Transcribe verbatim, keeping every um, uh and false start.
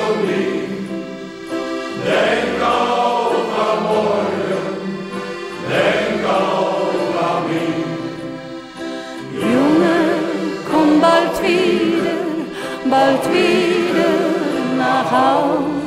niet. Denk ook aan morgen, denk ook aan mij. Junge, komm bald wieder, bald wieder nach Haus.